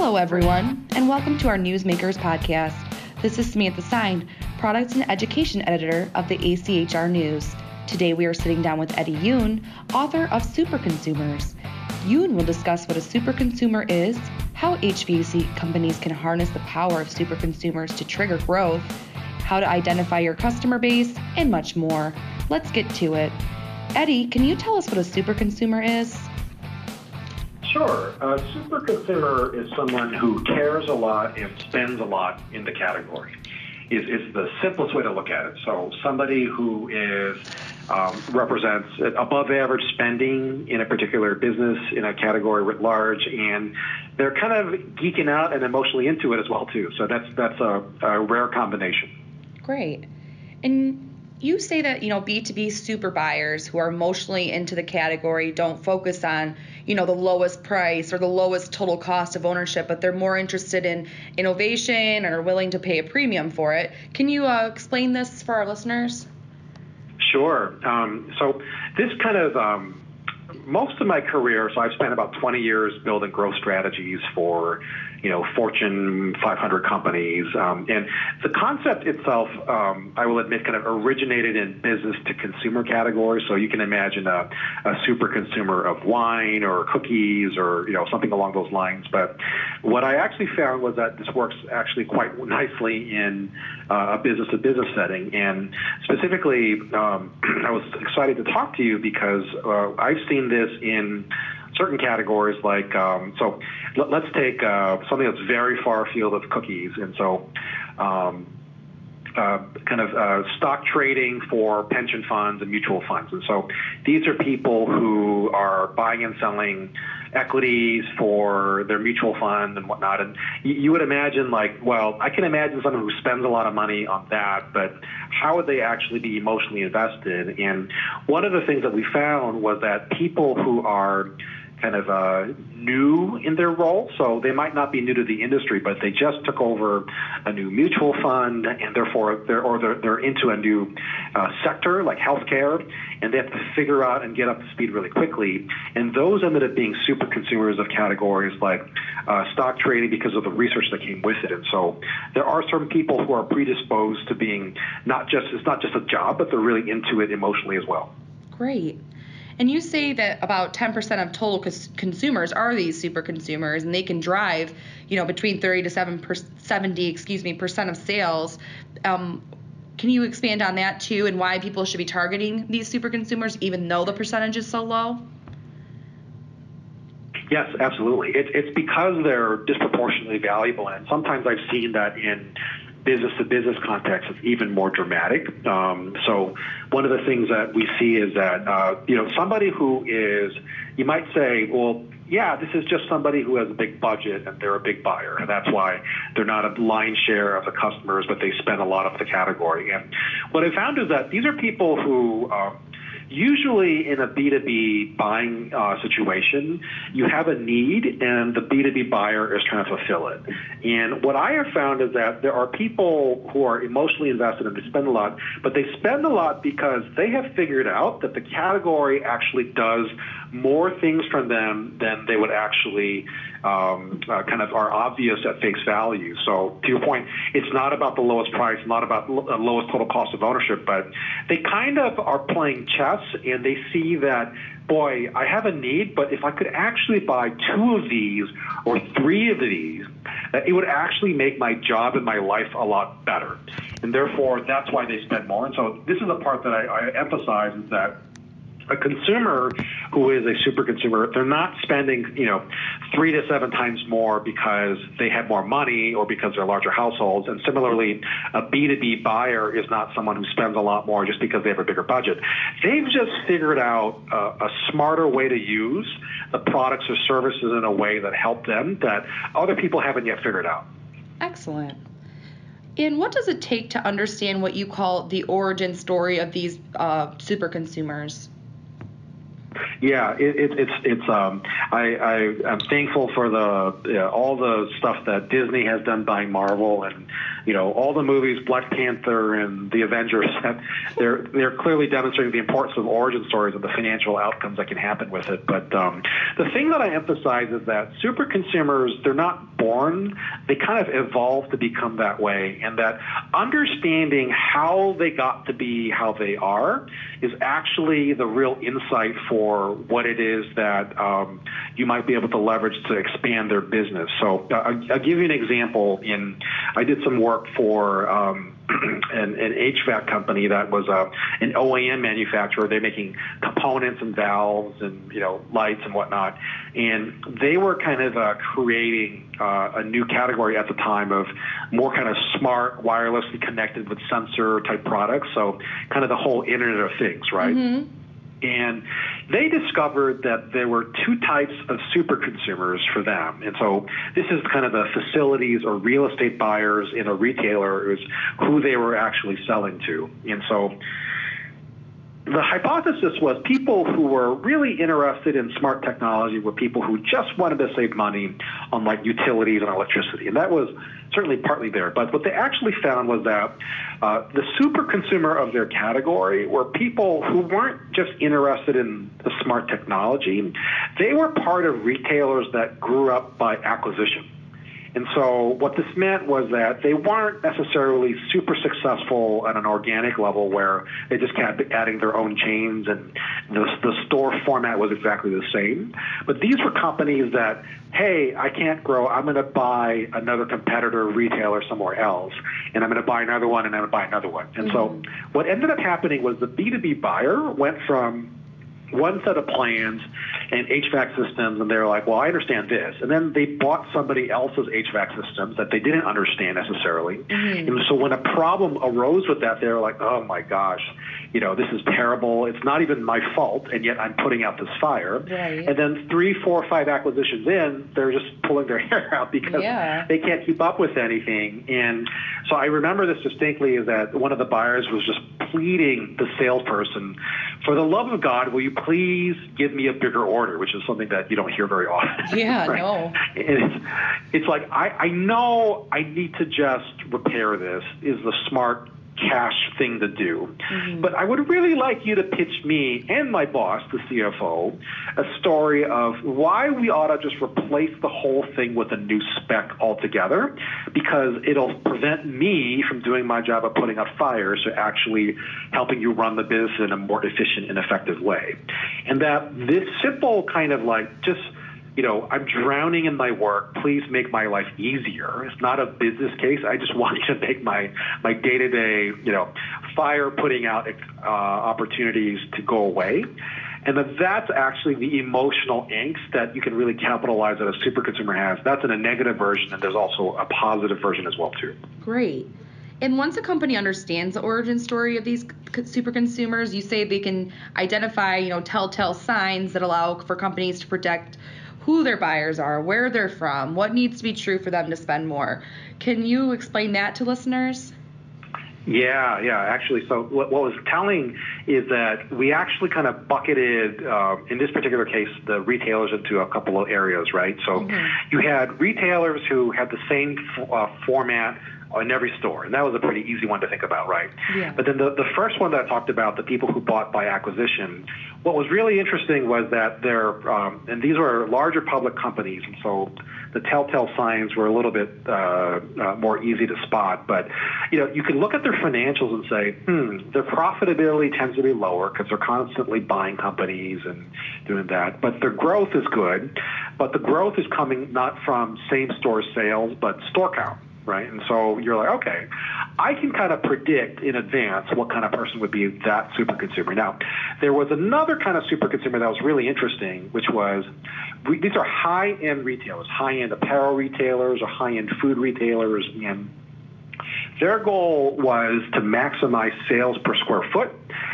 Hello, everyone, and welcome to our Newsmakers podcast. This is Samantha Stein, Products and Education Editor of the ACHR News. Today we are sitting down with Eddie Yoon, author of Super Consumers. Yoon will discuss what a super consumer is, how HVAC companies can harness the power of super consumers to trigger growth, how to identify your customer base, and much more. Let's get to it. Eddie, can you tell us what a super consumer is? Sure. A super consumer is someone who cares a lot and spends a lot in the category. Is the simplest way to look at it. So somebody who represents above average spending in a particular business in a category writ large, and they're kind of geeking out and emotionally into it as well too. So that's a rare combination. Great. And you say that, B2B super buyers who are emotionally into the category don't focus on, the lowest price or the lowest total cost of ownership, but they're more interested in innovation and are willing to pay a premium for it. Can you explain this for our listeners? Sure. So this kind of, most of my career, so I've spent about 20 years building growth strategies for, Fortune 500 companies. And the concept itself, I will admit, kind of originated in business to consumer categories. So you can imagine a super consumer of wine or cookies or, something along those lines. But what I actually found was that this works actually quite nicely in a business to business setting. And specifically, I was excited to talk to you because I've seen this in certain categories like, so let's take something that's very far afield of cookies. And so stock trading for pension funds and mutual funds. And so these are people who are buying and selling equities for their mutual fund and whatnot. And you would imagine I can imagine someone who spends a lot of money on that, but how would they actually be emotionally invested? And one of the things that we found was that people who are kind of new in their role, so they might not be new to the industry, but they just took over a new mutual fund, and therefore they're into a new sector like healthcare, and they have to figure out and get up to speed really quickly. And those ended up being super consumers of categories like stock trading because of the research that came with it. And so there are certain people who are predisposed to being it's not just a job, but they're really into it emotionally as well. Great. And you say that about 10% of total consumers are these super consumers, and they can drive, between 30 to 70% of sales. Can you expand on that too, and why people should be targeting these super consumers, even though the percentage is so low? Yes, absolutely. It's because they're disproportionately valuable, and sometimes I've seen that in business-to-business context is even more dramatic. So one of the things that we see is that, somebody who is, you might say, well, yeah, this is just somebody who has a big budget and they're a big buyer, and that's why they're not a lion's share of the customers, but they spend a lot of the category. And what I found is that these are people who usually in a B2B buying situation, you have a need and the B2B buyer is trying to fulfill it. And what I have found is that there are people who are emotionally invested and they spend a lot, but they spend a lot because they have figured out that the category actually does more things for them than they would actually kind of are obvious at face value. So to your point, it's not about the lowest price, not about the lowest total cost of ownership, but they kind of are playing chess and they see that, boy, I have a need, but if I could actually buy 2 of these or 3 of these, it would actually make my job and my life a lot better. And therefore, that's why they spend more. And so this is the part that I emphasize is that a consumer who is a super consumer, they're not spending, 3 to 7 times more because they have more money or because they're larger households. And similarly, a B2B buyer is not someone who spends a lot more just because they have a bigger budget. They've just figured out a smarter way to use the products or services in a way that help them that other people haven't yet figured out. Excellent. And what does it take to understand what you call the origin story of these super consumers? Yeah, I'm thankful for all the stuff that Disney has done buying Marvel and all the movies, Black Panther and the Avengers, they're clearly demonstrating the importance of origin stories and the financial outcomes that can happen with it. But the thing that I emphasize is that super consumers, they're not born, they kind of evolve to become that way, and that understanding how they got to be how they are is actually the real insight for what it is that you might be able to leverage to expand their business. So I'll give you an example. I did some work for an HVAC company that was an OEM manufacturer. They're making components and valves and lights and whatnot, and they were kind of creating a new category at the time of more kind of smart, wirelessly connected with sensor type products. So kind of the whole Internet of Things, right? Mm-hmm. And they discovered that there were two types of super consumers for them. And so this is kind of the facilities or real estate buyers in a retailer is who they were actually selling to. And so the hypothesis was people who were really interested in smart technology were people who just wanted to save money on like utilities and electricity. And that was certainly partly there. But what they actually found was that the super consumer of their category were people who weren't just interested in the smart technology. They were part of retailers that grew up by acquisition. And so what this meant was that they weren't necessarily super successful at an organic level where they just kept adding their own chains and the store format was exactly the same. But these were companies that, hey, I can't grow. I'm going to buy another competitor retailer somewhere else, and I'm going to buy another one, and I'm going to buy another one. And so what ended up happening was the B2B buyer went from one set of plans and HVAC systems, and they're like, well, I understand this. And then they bought somebody else's HVAC systems that they didn't understand necessarily. Mm-hmm. And so when a problem arose with that, they're like, oh, my gosh, this is terrible. It's not even my fault, and yet I'm putting out this fire. Right. And then 3, 4, 5 acquisitions in, they're just pulling their hair out because they can't keep up with anything. And so I remember this distinctly is that one of the buyers was just pleading the salesperson, for the love of God, will you please give me a bigger order, which is something that you don't hear very often. Yeah, right? No. And it's like, I know I need to just repair this is the smart cash thing to do. Mm-hmm. But I would really like you to pitch me and my boss, the CFO, a story of why we ought to just replace the whole thing with a new spec altogether, because it'll prevent me from doing my job of putting out fires to actually helping you run the business in a more efficient and effective way. And that this simple kind of like just I'm drowning in my work. Please make my life easier. It's not a business case. I just want you to make my day-to-day, fire putting out opportunities to go away. And that's actually the emotional angst that you can really capitalize that a super consumer has. That's in a negative version, and there's also a positive version as well, too. Great. And once a company understands the origin story of these super consumers, you say they can identify, telltale signs that allow for companies to predict who their buyers are, where they're from, what needs to be true for them to spend more. Can you explain that to listeners? Yeah. Actually, so what was telling is that we actually kind of bucketed, in this particular case, the retailers into a couple of areas, right? So you had retailers who had the same format in every store, and that was a pretty easy one to think about, right? Yeah. But then the first one that I talked about, the people who bought by acquisition, what was really interesting was that and these were larger public companies, and so the telltale signs were a little bit more easy to spot. But you can look at their financials and say, their profitability tends to be lower because they're constantly buying companies and doing that. But their growth is good, but the growth is coming not from same-store sales, but store count. Right. And so you're like, okay, I can kind of predict in advance what kind of person would be that super consumer. Now, there was another kind of super consumer that was really interesting, which was these are high-end retailers, high-end apparel retailers or high-end food retailers. And their goal was to maximize sales per square foot.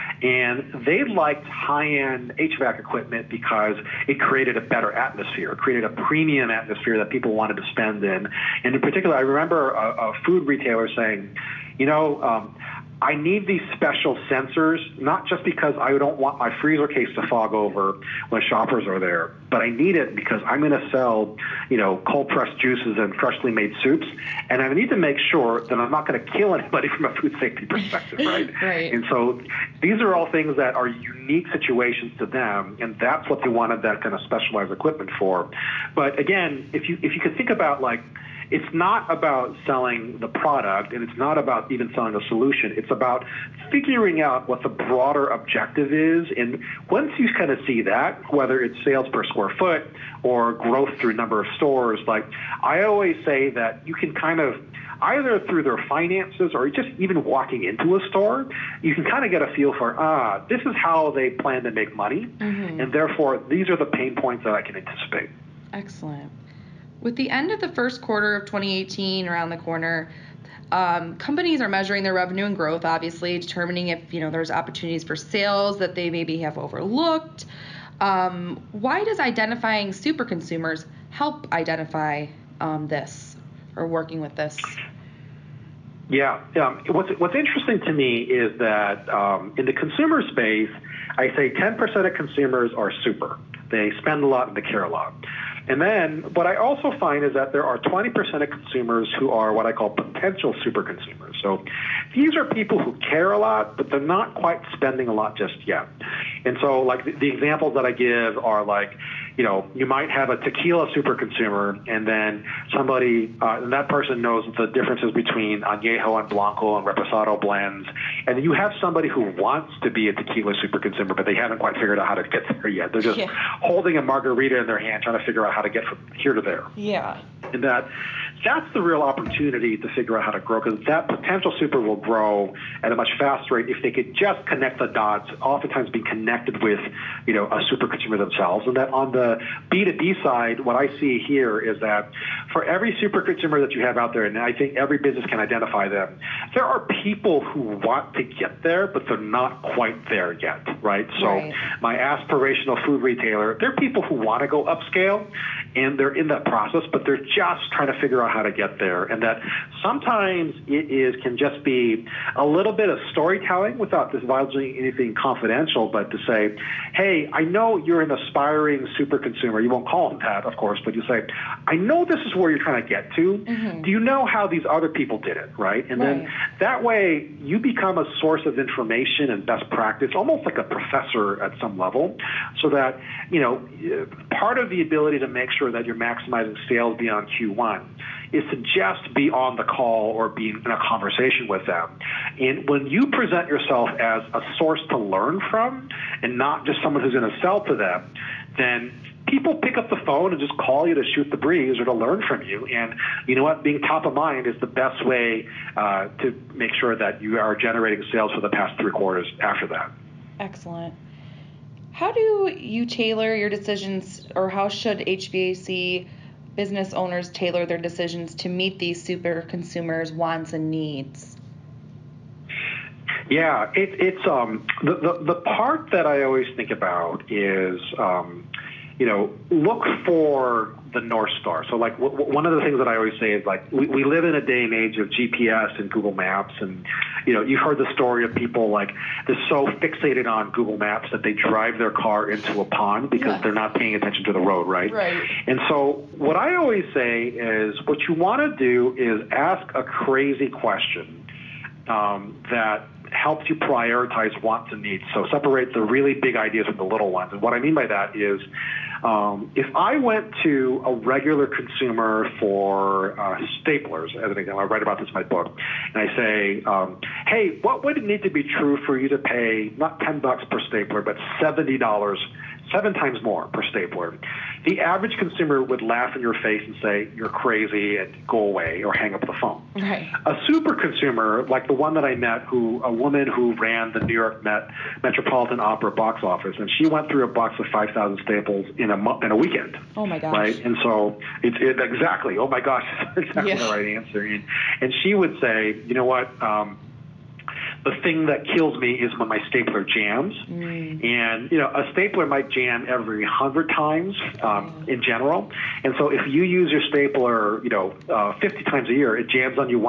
And they liked high-end HVAC equipment because it created a better atmosphere. It created a premium atmosphere that people wanted to spend in. And in particular, I remember a food retailer saying, I need these special sensors, not just because I don't want my freezer case to fog over when shoppers are there, but I need it because I'm going to sell, cold pressed juices and freshly made soups, and I need to make sure that I'm not going to kill anybody from a food safety perspective, right? Right. And so these are all things that are unique situations to them, and that's what they wanted that kind of specialized equipment for. But again, if you could think about it's not about selling the product, and it's not about even selling a solution. It's about figuring out what the broader objective is. And once you kind of see that, whether it's sales per square foot or growth through number of stores, I always say that you can kind of, either through their finances or just even walking into a store, you can kind of get a feel for, this is how they plan to make money, and therefore these are the pain points that I can anticipate. Excellent. With the end of the first quarter of 2018 around the corner, companies are measuring their revenue and growth, obviously, determining if there's opportunities for sales that they maybe have overlooked. Why does identifying super consumers help identify this or working with this? Yeah. What's interesting to me is that in the consumer space, I say 10% of consumers are super. They spend a lot and they care a lot. And then what I also find is that there are 20% of consumers who are what I call potential super consumers. So these are people who care a lot, but they're not quite spending a lot just yet. And so the examples that I give are you might have a tequila super consumer, and then somebody, and that person knows the differences between añejo and blanco and reposado blends. And then you have somebody who wants to be a tequila super consumer, but they haven't quite figured out how to get there yet. They're just holding a margarita in their hand, trying to figure out how to get from here to there. Yeah. And that's the real opportunity to figure out how to grow, because that potential super will grow at a much faster rate if they could just connect the dots, oftentimes be connected with, a super consumer themselves. And that on the B2B side, what I see here is that for every super consumer that you have out there, and I think every business can identify them, there are people who want to get there, but they're not quite there yet, right? So my aspirational food retailer, they're people who want to go upscale, and they're in that process, but they're just trying to figure out how to get there. And that sometimes can just be a little bit of storytelling without divulging anything confidential, but to say, hey, I know you're an aspiring super consumer. You won't call them that, of course, but you say, I know this is where you're trying to get to. Do you know how these other people did it, right? And then that way you become a source of information and best practice, almost like a professor at some level, so that, part of the ability to make sure that you're maximizing sales beyond Q1 is to just be on the call or be in a conversation with them. And when you present yourself as a source to learn from and not just someone who's going to sell to them, then people pick up the phone and just call you to shoot the breeze or to learn from you. And you know what? Being top of mind is the best way to make sure that you are generating sales for the past 3 quarters after that. Excellent. How do you tailor your decisions, or how should HVAC business owners tailor their decisions to meet these super consumers' wants and needs? Yeah, it's the part that I always think about is look for the North Star. So one of the things that I always say is we live in a day and age of GPS and Google Maps, and you've heard the story of people they're so fixated on Google Maps that they drive their car into a pond because they're not paying attention to the road, right? Right. And so what I always say is what you want to do is ask a crazy question that helps you prioritize wants and needs. So separate the really big ideas from the little ones. And what I mean by that is if I went to a regular consumer for staplers, as an example, I write about this in my book, and I say, hey, what would it need to be true for you to pay not $10 per stapler, but $70, 7 times more per stapler? The average consumer would laugh in your face and say, you're crazy, and go away or hang up the phone. Right. A super consumer, like the one that I met, a woman who ran the New York Metropolitan Opera box office, and she went through a box of 5,000 staples in a weekend. Oh my gosh. Right? And so it's exactly, oh my gosh, that's exactly the right answer. And she would say, you know what, the thing that kills me is when my stapler jams. And, a stapler might jam every 100 times in general. And so if you use your stapler, 50 times a year, it jams on you once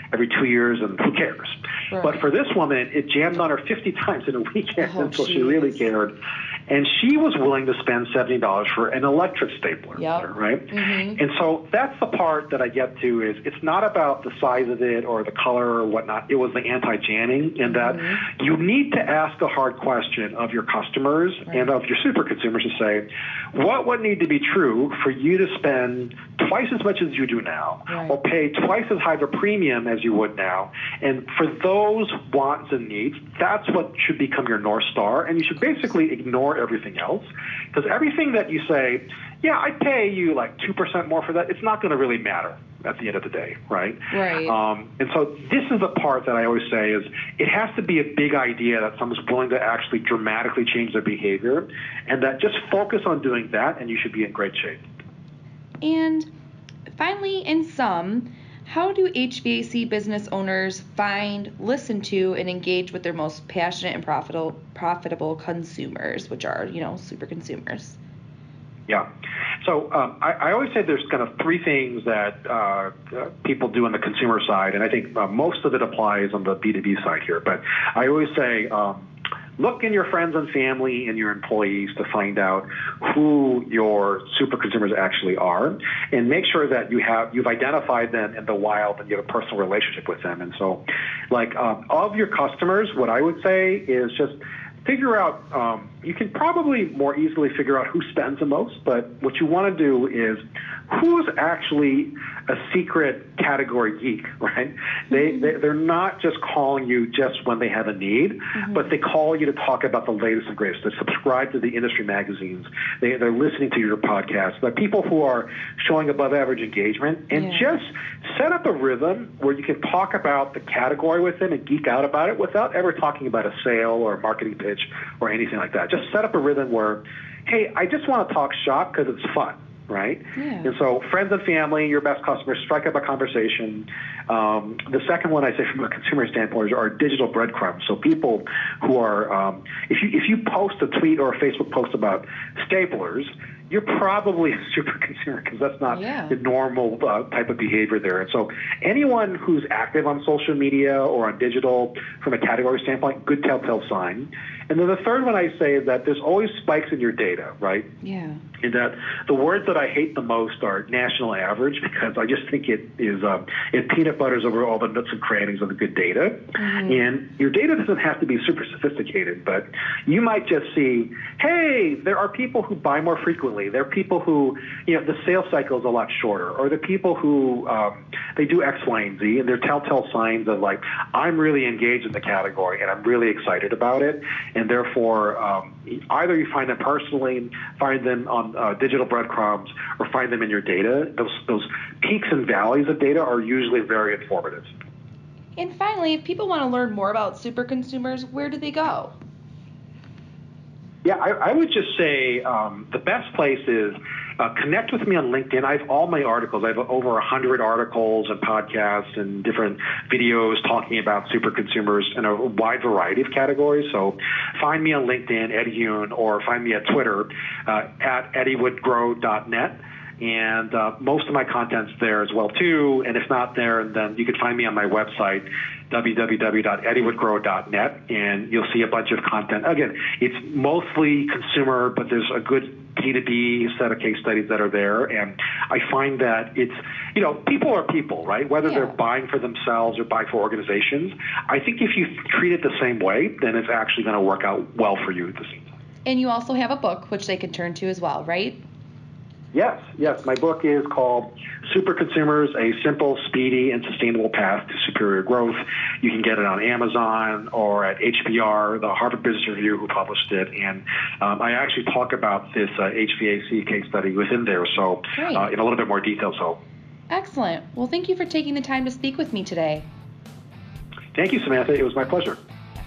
every 2 years, and who cares? Right. But for this woman, it jammed on her 50 times in a weekend until she geez. really cared. And she was willing to spend $70 for an electric stapler, Yep. right? Mm-hmm. And so that's the part that I get to is it's not about the size of it or the color or whatnot. It was the anti-jamming, and that you need to ask a hard question of your customers and of your super consumers to say, what would need to be true for you to spend twice as much as you do now, or pay twice as high of a premium as you would now? And for those wants and needs, that's what should become your North Star, and you should basically ignore everything else, because everything that you say, yeah, I pay you like 2% more for that, it's not going to really matter at the end of the day, right? Right. And so this is the part that I always say is it has to be a big idea that someone's willing to actually dramatically change their behavior, and that just focus on doing that, and you should be in great shape. And finally, in sum, how do HVAC business owners find, listen to, and engage with their most passionate and profitable consumers, which are, super consumers? Yeah. So I always say there's kind of three things that people do on the consumer side, and I think most of it applies on the B2B side here. But I always say look in your friends and family and your employees to find out who your super consumers actually are, and make sure that you've identified them in the wild and you have a personal relationship with them. And so, of your customers, what I would say is just figure out, you can probably more easily figure out who spends the most, but what you want to do is who's actually a secret category geek, right? They're not just calling you just when they have a need, but they call you to talk about the latest and greatest. They subscribe to the industry magazines. They're listening to your podcast. But people who are showing above average engagement, and just set up a rhythm where you can talk about the category with them and geek out about it without ever talking about a sale or a marketing pitch or anything like that. Just set up a rhythm where, hey, I just want to talk shop because it's fun. Right? Yeah. And so friends and family, your best customers, strike up a conversation. The second one I say from a consumer standpoint are digital breadcrumbs. So people who are, if you post a tweet or a Facebook post about staplers, you're probably a super consumer because that's not the normal type of behavior there. And so anyone who's active on social media or on digital from a category standpoint, good telltale sign. And then the third one I say is that there's always spikes in your data, right? Yeah. And that the words that I hate the most are national average, because I just think it peanut butters over all the nooks and crannies of the good data. And your data doesn't have to be super sophisticated, but you might just see, hey, there are people who buy more frequently. There are people who, the sales cycle is a lot shorter, or the people who they do X, Y, and Z, and they're telltale signs of I'm really engaged in the category and I'm really excited about it. And therefore, either you find them personally, find them on digital breadcrumbs, or find them in your data. Those peaks and valleys of data are usually very informative. And finally, if people want to learn more about super consumers, where do they go? Yeah, I would just say the best place is connect with me on LinkedIn. I have all my articles. I have over 100 articles and podcasts and different videos talking about super consumers in a wide variety of categories. So find me on LinkedIn, Eddie Yoon, or find me at Twitter at eddiewoodgrow.net. And most of my content's there as well, too. And if not there, then you can find me on my website, www.eddiewoodgrow.net, and you'll see a bunch of content. Again, it's mostly consumer, but there's a good B2B set of case studies that are there. And I find that it's, people are people, right? Whether they're buying for themselves or buying for organizations. I think if you treat it the same way, then it's actually going to work out well for you at the same time. And you also have a book, which they can turn to as well, right? Yes. My book is called Super Consumers, A Simple, Speedy, and Sustainable Path to Superior Growth. You can get it on Amazon or at HBR, the Harvard Business Review, who published it. And I actually talk about this HVAC case study within there, so in a little bit more detail. So, excellent. Well, thank you for taking the time to speak with me today. Thank you, Samantha. It was my pleasure.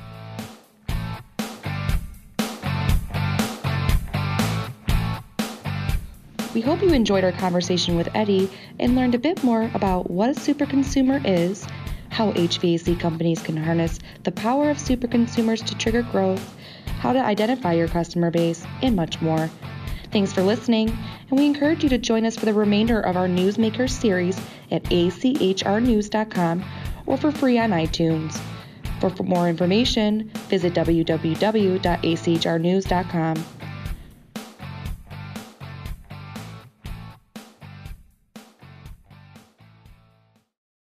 We hope you enjoyed our conversation with Eddie and learned a bit more about what a super consumer is, how HVAC companies can harness the power of super consumers to trigger growth, how to identify your customer base, and much more. Thanks for listening, and we encourage you to join us for the remainder of our Newsmakers series at achrnews.com or for free on iTunes. For more information, visit www.achrnews.com.